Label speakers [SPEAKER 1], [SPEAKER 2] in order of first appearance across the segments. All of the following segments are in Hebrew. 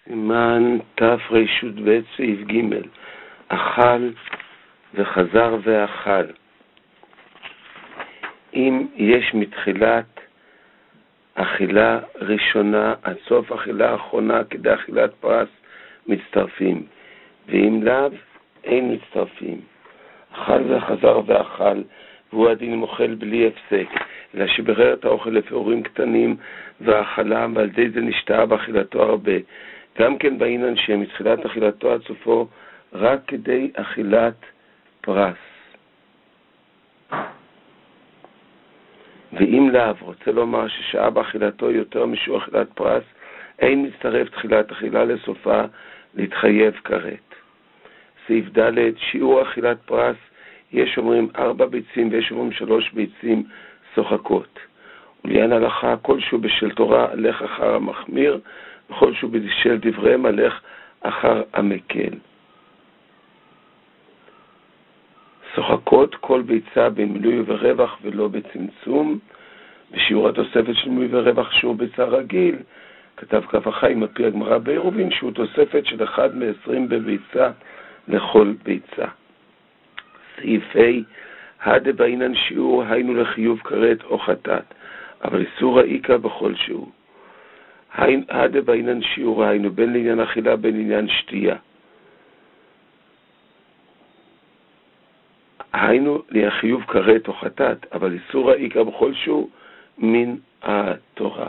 [SPEAKER 1] סימן תר"ב סעיף ג' אכל וחזר ואכל. אם יש מתחילת אכילה ראשונה עד סוף אכילה אחרונה כדי אכילת פרס מצטרפים, ואם לאו אין מצטרפים. אכל וחזר ואכל, והוא הדין אם אוכל בלי הפסק, אלא שברר את האוכל לפעורים קטנים והאכלה, ועל די זה נשתאה באכילתו הרבה. גם כן בעינן שמתחילת אכילתו עד סופו רק כדי אכילת פרס. ואם לאו רוצה לומר ששעה באכילתו יותר משוע אכילת פרס, אין מצטרף תחילת אכילה לסופה להתחייב כרת. סעיף ד' שיעור אכילת פרס, יש אומרים 4 ביצים ויש אומרים 3 ביצים שוחקות. ולעניין הלכה כלשהו בשל תורה הלך אחר המחמיר, וכלשהו בשל דבריהם הלך אחר המקל. שוחקות כל ביצה במילוי ורווח ולא בצמצום, ושיעור התוספת של מילוי ורווח שיעור ביצה רגיל, כתב כף החיים על פי הגמרא בעירובין, שהוא תוספת של 1 מ-20 בביצה לכל ביצה. סעיף ה' הדה בעינן שיעור היינו לחיוב כרת או חטאת, אבל איסור העיקה בכל שיעור. הדה בעינן שיעור היינו בין לעניין אכילה בין לעניין שתייה. היינו לחיוב כרת או חטאת, אבל איסור העיקה בכל שיעור מן התורה.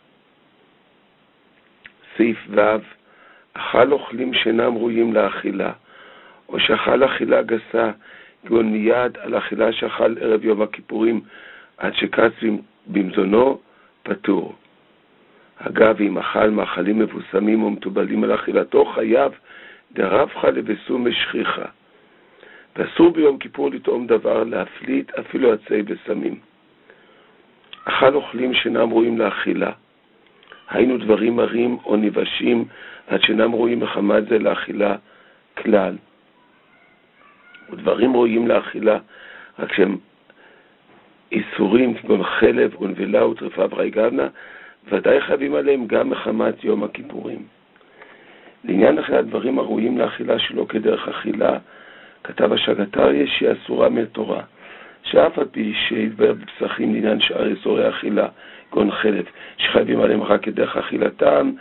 [SPEAKER 1] סעיף ו' אכל אוכלים שאינם ראויים לאכילה, או שאכל אכילה גסה, כגון מיד על אכילה שאכל ערב יום הכיפורים עד שקץ במזונו, פטור. אגב, אם אכל מאכלים מבוסמים או מטובלים על אכילתו, חייב דרבך לבסום משכיחה. ואסור ביום כיפור לטעום דבר, להפליט אפילו עצי בסמים. אכל אוכלים שאינם ראויים לאכילה, היינו דברים מרים או נבשים עד שאינם ראויים מחמת זה לאכילה כלל. ודברים ראויים לאכילה רק שהם איסורים כגון חלב ונבלה וטרפה וראי גבנה, ודאי חייבים עליהם גם מחמת יום הכיפורים. לעניין אכילת דברים הראויים לאכילה שלא כדרך אכילה, כתב השגתריה שהיא אסורה מהתורה, שאף על פי שהתבהר בפסחים לעניין שאר איסורי אכילה, כגון חלב, שחייבים עליהם רק כדרך אכילתם,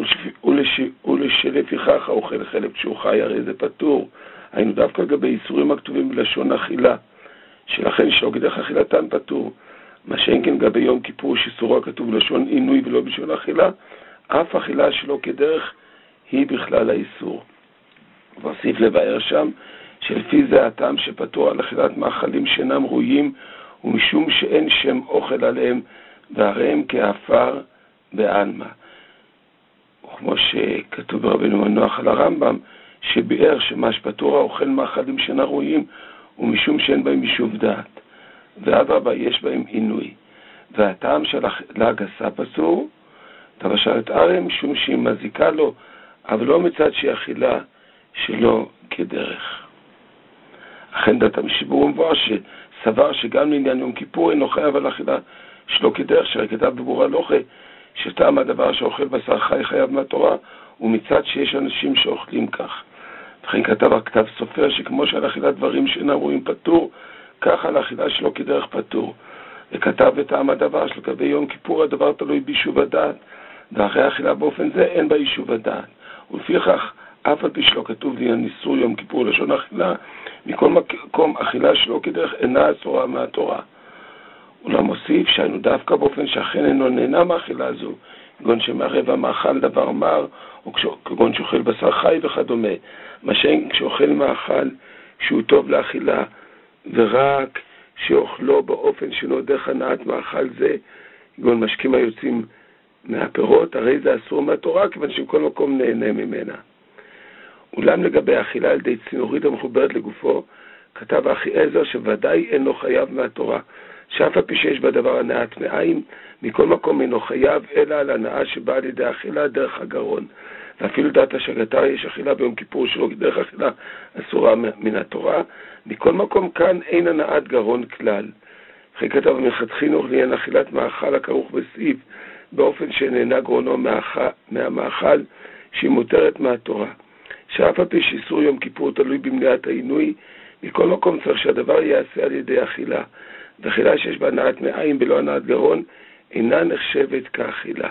[SPEAKER 1] ולשלפיכך האוכל חלב כשהוא חי הרי זה פטור. היינו דווקא לגבי איסורים הכתובים בלשון אכילה, שלכן שלא כדרך אכילתם פטור. מה שאין כן לגבי יום כיפור שאיסורו הכתוב בלשון עינוי ולא בלשון אכילה, אף אכילה שלא כדרך היא בכלל האיסור. והוסיף לבאר שם שלפי זה הטעם שפטור על אכילת מאכלים שאינם ראויים, ומשום שאין שם אוכל עליהם, והריהם כאפר בעלמא. וכמו שכתוב ברבנו מנוח על הרמב"ם, שביאר שמה שפטור האוכל מאכלים שאינם ראויים, ומשום שאין בהם יישוב דעת. ואדרבה יש בהם עינוי. והטעם של אכילה גסה פסול, תבשלת ארם, משום שהיא מזיקה לו, אבל לא מצד שהיא אכילה שלא כדרך. אכן דת המשיבור מבואר שסבר שגם לעניין יום כיפור אינו חייב על אכילה שלא כדרך, שכתב בבור הלוכה שטעם הדבר שאוכל בשר חי חייב מהתורה, ומצד שיש אנשים שאוכלים כך. וכן כתב הכתב סופר שכמו שעל אכילת דברים שאינם ראויים פטור, כך על אכילה שלא כדרך פטור. וכתב בטעם הדבר שלגבי יום כיפור הדבר תלוי ביישוב הדעת, ואחרי אכילה באופן זה אין בה יישוב הדעת. ולפיכך אף על פי שלא כתוב לעניין איסור יום כיפור לשון אכילה, מכל מקום אכילה שלא כדרך אינה אסורה מהתורה. אולם מוסיף שהיינו דווקא באופן שאכן אינו נהנה מאכילה זו, כגון שמערב המאכל דבר מר, או כגון שאוכל בשר חי וכדומה, מה שאין כשאוכל מאכל שהוא טוב לאכילה, ורק שאוכלו באופן שאינו דרך הנעת מאכל זה, כגון משקים היוצאים מהפירות, הרי זה אסור מהתורה, כיוון שבכל מקום נהנה ממנה. אולם לגבי האכילה על ידי צינורית המחוברת לגופו, כתב אחיעזר שוודאי אינו חייב מהתורה, שאף על פי שיש בדבר הנעת מעיים, מכל מקום אינו חייב אלא על הנאה שבאה על ידי אכילה דרך הגרון. ואפילו דעת השגתריה יש אכילה ביום כיפור שלא דרך אכילה אסורה מן התורה, מכל מקום כאן אין הנעת גרון כלל. וכן כתב מנחת חינוך לעניין אכילת מאכל הכרוך בסעיף, באופן שנהנה גרונו מהמאכל שהיא מותרת מהתורה. שאף על פי שאיסור יום כיפור תלוי במניעת העינוי, מכל מקום צריך שהדבר ייעשה על ידי אכילה. ואכילה שיש בה הנעת מעיים בלא הנעת גרון, אינה נחשבת כאכילה.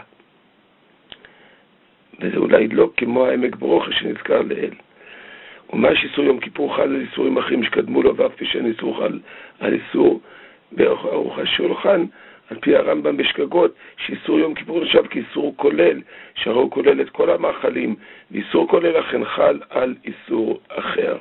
[SPEAKER 1] וזה אולי לא כמו העמק ברוכה שנזכר לאל. ומה שאיסור יום כיפור חל על איסורים אחרים שקדמו לו, ואף פי שאין איסור חל על איסור בארוך השולחן, על פי הרמב"ם בשגגות, שאיסור יום כיפור נחשב כאיסור כולל, שהרי הוא כולל את כל המאכלים, ואיסור כולל אכן חל על איסור אחר.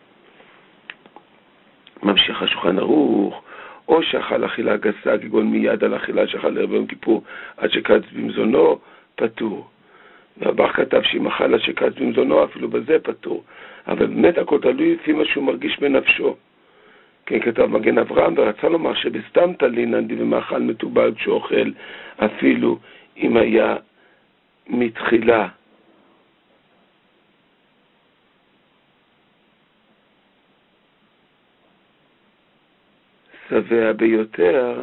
[SPEAKER 1] ממשיך השולחן ערוך, או שאכל אכילה גסה, כגון מיד על אכילה שאכל ערב יום כיפור עד שקץ במזונו, פטור. והבח כתב שאם אכל עד שקץ במזונו, אפילו בזה פטור. אבל באמת הכל תלוי לפי מה שהוא מרגיש בנפשו. כן, כתב מגן אברהם, ורצה לומר שבסתם תלינן די ומאכל מטובל כשאוכל, אפילו אם היה מתחילה. שבע ביותר,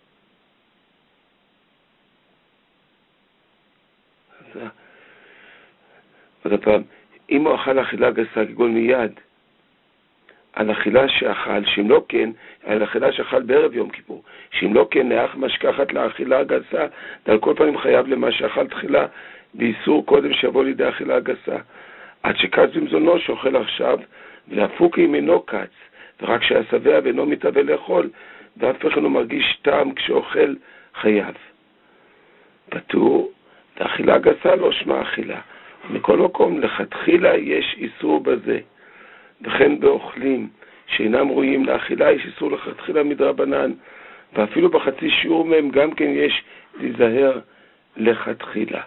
[SPEAKER 1] עוד הפעם, אם הוא אכל אכילה גסה כגון מיד, על אכילה שאכל, שאם לא כן, על אכילה שאכל בערב יום כיפור, שאם לא כן, נאך משכחת לאכילה הגסה, ועל כל פנים חייב למה שאכל תחילה, באיסור קודם שיבוא לידי אכילה הגסה. עד שקץ במזונו שאוכל עכשיו, והפוק ימינו קץ, ורק שהשבע ואינו מתאבל לאכול, ואף פעם הוא מרגיש טעם כשאוכל חייב. פטור, והאכילה גסה לא שמה אכילה. מכל מקום, לכתחילה יש איסור בזה. וכן באוכלים שאינם ראויים לאכילה, יש איסור לכתחילה מדרבנן, ואפילו בחצי שיעור מהם גם כן יש להיזהר לכתחילה.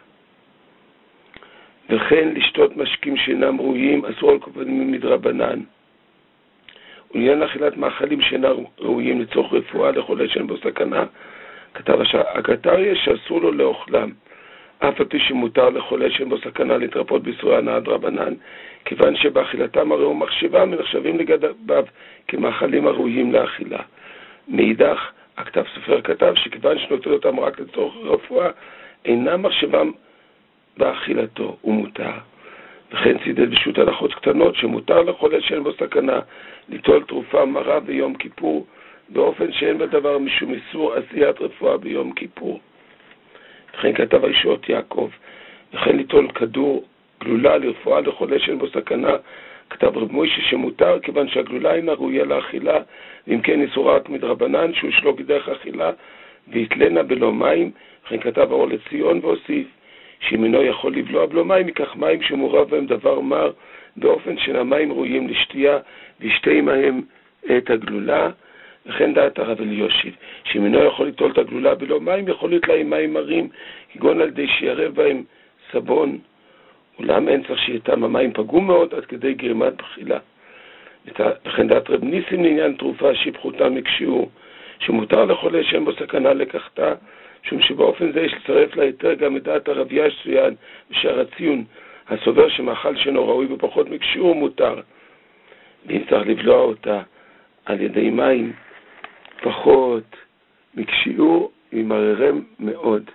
[SPEAKER 1] וכן לשתות משקים שאינם ראויים, אסור על כל פנים מדרבנן. ולעניין אכילת מאכלים שאינם ראויים לצורך רפואה לחולה שאין בו סכנה, כתב הכתר יש שאסור לו לאוכלם, אף על פי שמותר לחולה שאין בו סכנה להתרפות באיסורי הנאה דרבנן, כיוון שבאכילתם הרי הוא מחשבם ונחשבים לגביו כמאכלים הראויים לאכילה. מאידך, הכתב סופר כתב שכיוון שנוטל אותם רק לצורך רפואה, אינם מחשבם באכילתו, הוא מותר. וכן צידד בשו"ת הלכות קטנות שמותר לחולה שאין בו סכנה ליטול תרופה מרה ביום כיפור, באופן שאין בדבר משום איסור עשיית רפואה ביום כיפור. וכן כתב הישועות יעקב, וכן ליטול כדור גלולה לרפואה לחולה שאין בו סכנה, כתב רב מוישה שמותר, כיוון שהגלולה אינה ראויה לאכילה, ואם כן איסורה רק מדרבנן, שהוא ישלוק דרך אכילה, ויתלנה בלא מים. וכן כתב האור לציון והוסיף, שאם אינו יכול לבלוע בלא מים, ייקח מים שמורב בהם דבר מר, באופן שהמים ראויים לשתייה, וישתה עמהם את הגלולה. וכן דעת הרב אליושיב, שאם אינו יכול ליטול את הגלולה בלא מים, יכול לתלה עם מים מרים, כגון על ידי שיערב בהם סבון, אולם אין צריך שיתם המים פגום מאוד עד כדי גרימת בחילה. וכן דעת רב ניסים לעניין תרופה שפחותה מקשיעור, שמותר לחולה שאין בו סכנה לקחתה, משום שבאופן זה יש לצרף להיתר גם את דעת הרב ישציין ושער הציון, הסובר שמאכל שאינו ראוי בפחות מקשיעור מותר, ואם צריך לבלוע אותה על ידי מים פחות מקשיעור, ימררם מאוד.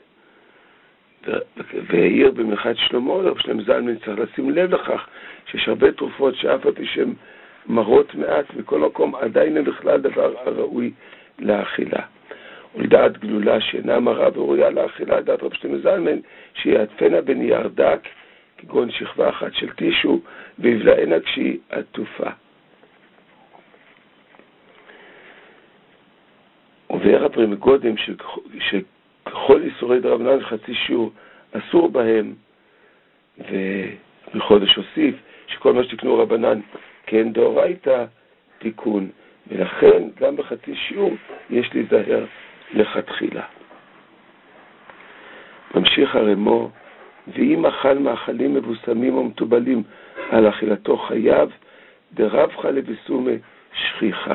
[SPEAKER 1] והעיר במלכת שלמה, רב שלמה זלמן, צריך לשים לב לכך שיש הרבה תרופות שאף על פי שהן מרות מעט מכל מקום, עדיין אין בכלל דבר הראוי לאכילה. ולדעת גלולה שאינה מרה וראויה לאכילה, דעת רב שלמה זלמן, שיעטפנה בנייר דק, כגון שכבה אחת של טישו, ויבלענה כשהיא עטופה. ובאר הפרי מקודם שככל איסורי דרבנן חצי שיעור אסור בהם, ובחודש הוסיף שכל מה שתקנו רבנן כן דאורייתא תיקון, ולכן גם בחצי שיעור יש להיזהר לכתחילה. ממשיך הרמו, ואם אכל מאכלים מבוסמים או מטובלים על אכילתו חייב, דרבחה לבסומה שכיחה.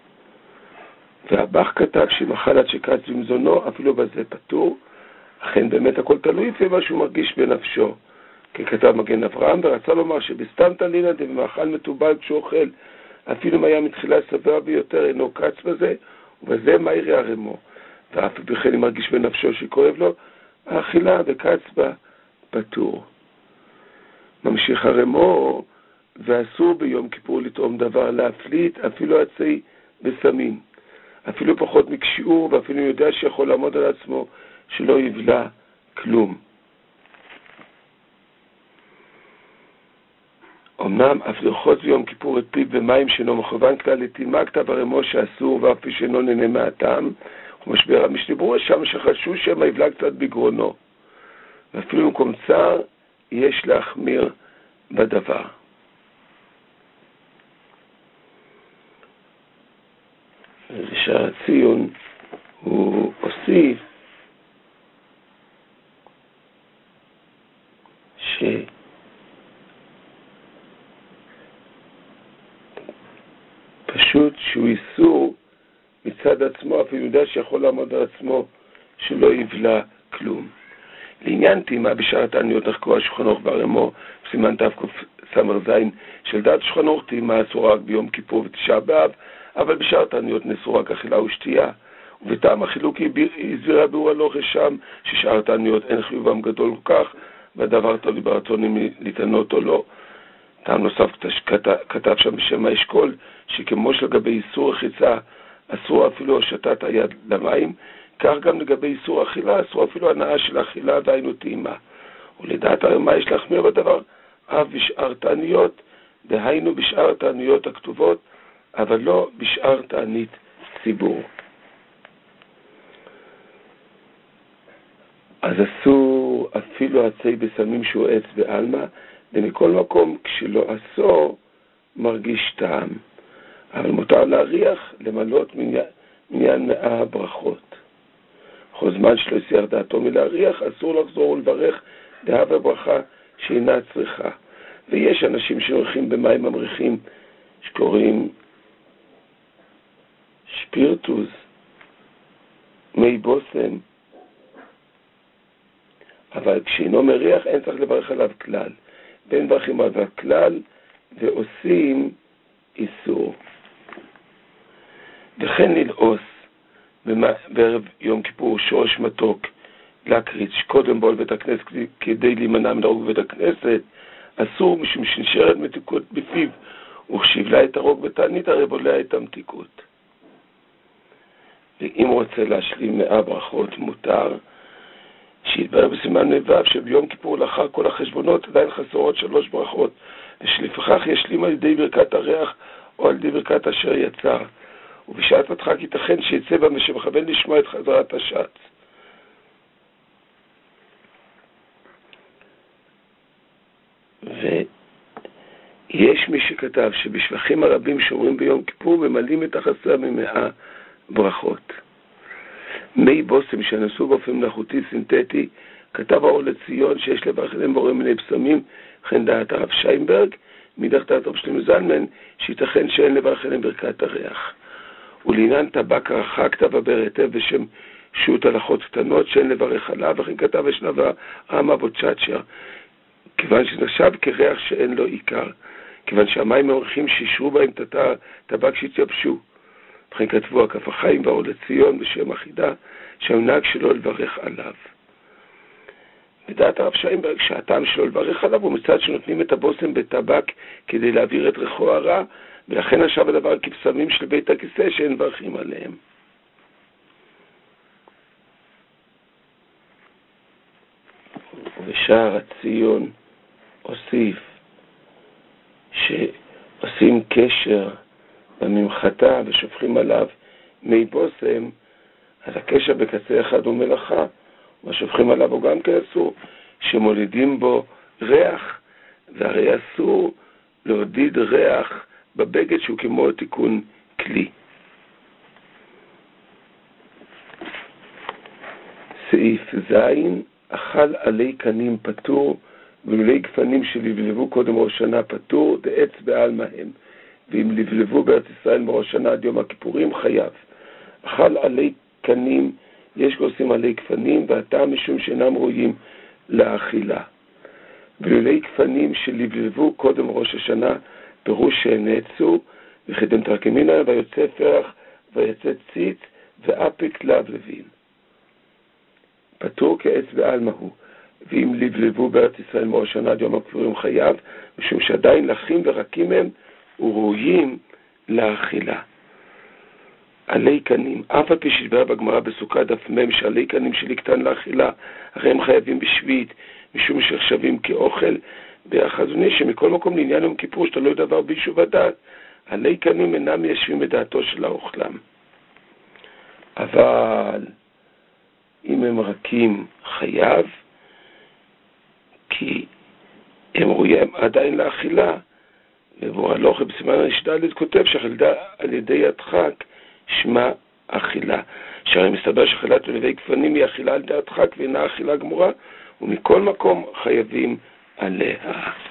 [SPEAKER 1] והבח כתב שאם אכל עד שקץ במזונו, אפילו בזה פטור. אכן באמת הכל תלוי לפי מה שהוא מרגיש בנפשו. כי כתב מגן אברהם, ורצה לומר שבסתם תלינא דמאכל מטובל כשאוכל, אפילו אם היה מתחילה שבע ביותר אינו קץ בזה, ובזה מה יראה הרמו. ואף בכן אם מרגיש בנפשו שכואב לו, האכילה וקץ בה פטור. ממשיך הרמו, ואסור ביום כיפור לטעום דבר, להפליט אפילו עצי וסמים, אפילו פחות מכשיעור, ואפילו יודע שיכול לעמוד על עצמו שלא יבלע כלום. אמנם אף לרחוץ ביום כיפור את פיו במים שאינו מכוון כלל לטעימה, כתב הרמו שאסור, ואף פי שאינו נהנה מהטעם, ומשבר המשתברו שם שחשו שמא יבלע קצת בגרונו, ואפילו במקום צער יש להחמיר בדבר. ושער הציון הוא הוסיף פשוט שהוא איסור מצד עצמו, אפילו יודע שיכול לעמוד על עצמו שלא יבלע כלום. לעניין טעימה בשאר התעניות נחקרו השולחן ערוך ברמו, בסימן תקס"ז, של דעת שולחן ערוך טעימה אסורה רק ביום כיפור ותשעה באב, אבל בשאר התעניות נאסרו רק אכילה ושתייה. ובטעם החילוק הסבירה ביאור הלכה שם ששאר התעניות אין חיובם גדול כל כך, והדבר תלוי ברצון אם ליטענות או לא. טעם נוסף כתב שם בשם האשכול, שכמו שלגבי איסור רחיצה אסור אפילו הושטת היד למים, כך גם לגבי איסור אכילה אסור אפילו הנאה של אכילה דהיינו טעימה. ולדעת הרמה יש להחמיר בדבר אף בשאר תעניות, דהיינו בשאר תעניות הכתובות, אבל לא בשאר תענית ציבור. אז אסור אפילו עצי בסמים שהוא עץ בעלמא, ומכל מקום כשלא אסור מרגיש טעם. אבל מותר להריח למלות מניין 100 ברכות. בכל זמן שלא יסיח דעתו מלהריח, אסור לחזור ולברך דעה וברכה שאינה צריכה. ויש אנשים שעורכים במים ממריחים שקוראים שפירטוס, מי בוסם, אבל כשאינו מריח אין צריך לברך עליו כלל. בין ברכים עליו כלל ועושים איסור. וכן ללעוס בערב יום כיפור שורש מתוק להקריץ שקודם בו לבית הכנסת כדי להימנע מלהרוג בבית הכנסת, אסור משום שנשארת מתיקות בפיו, וכשבלה את הרוג בתענית הרי בולע את המתיקות. ואם רוצה להשלים 100 ברכות מותר, שיתברר בסימן נבב שביום כיפור לאחר כל החשבונות עדיין חסרות 3 ברכות, ושלפיכך ישלים על ידי ברכת הריח או על ידי ברכת אשר יצר. ובשעת הדחק ייתכן שיצא בה שמכוון לשמוע את חזרת השץ. ויש מי שכתב שבשבחים הרבים שאומרים ביום כיפור ממלאים את החסר מ100 ברכות. מי בוסם שנעשו באופן מלאכותי סינתטי, כתב האור לציון שיש לברך עליהם בורא מיני בשמים, וכן דעת הרב שיינברג, מדרך דעת רב שלמה זלמן, שיתכן שאין לברך עליהם ברכת הריח. ולעניין טבק הרחה כתב הבר היטב בשם שו"ת הלכות קטנות שאין לברך עליו, וכן כתב אשנב העמה בוצ'צ'ר, כיוון שנחשב כריח שאין לו עיקר, כיוון שהמים העורכים שישרו בהם טבק שהתייבשו. וכן כתבו הכף החיים והאור לציון בשם אחידה, שהמנהג שלו לברך עליו. בדעת הרב שיינברג שהטעם שלו לברך עליו הוא מצד שנותנים את הבושם בטבק כדי להעביר את ריחו הרע, ולכן עכשיו הדבר כבשמים של בית הכיסא שאין ברכים עליהם. ובשער הציון הוסיף שעושים קשר בממחטה ושופכים עליו מי בושם, אז הקשר בקצה אחד הוא מלאכה, ושופכים עליו הוא גם כן אסור, שמולידים בו ריח, והרי אסור להודיד ריח בבגד שהוא כמו תיקון כלי. סעיף זין, אכל עלי קנים פטור, ולולי גפנים שלבלבו קודם ראש שנה פטור, דעץ בעלמא הם. ואם לבלבו בארץ ישראל בראש שנה עד יום הכיפורים חייב. אכל עלי קנים, יש גוסים עלי גפנים, והטעם משום שאינם ראויים לאכילה. ולולי גפנים שלבלבו קודם ראש השנה, פירוש שנעצו, וכדם תרקמינה, ויוצא פרח, ויוצא ציץ, ואפיק לבלבין. פטור כעץ בעלמא הוא. ואם לבלבו בארץ ישראל מראש השנה עד יום הכיפורים חייב, משום שעדיין לחים ורקים הם וראויים לאכילה. עלי קנים, אף על פי שהתברר בגמרא בסוכה דף מ' שעלי קנים שלי קטן לאכילה, הרי הם חייבים בשביעית, משום שנחשבים כאוכל, והחזון איש שמכל מקום לעניין יום כיפור שאתה לא יודע דבר ביישוב הדעת, עלי קנים אינם מיישבים את דעתו של האוכלם. אבל אם הם רכים חייב, כי הם ראויים עדיין לאכילה, ובו הלוכה בסימן הרשד"ד כותב שחילדה על ידי הדחק שמה אכילה. שהרי מסתבר שאכילת לוי גפנים היא אכילה על ידי הדחק ואינה אכילה גמורה, ומכל מקום חייבים עליה.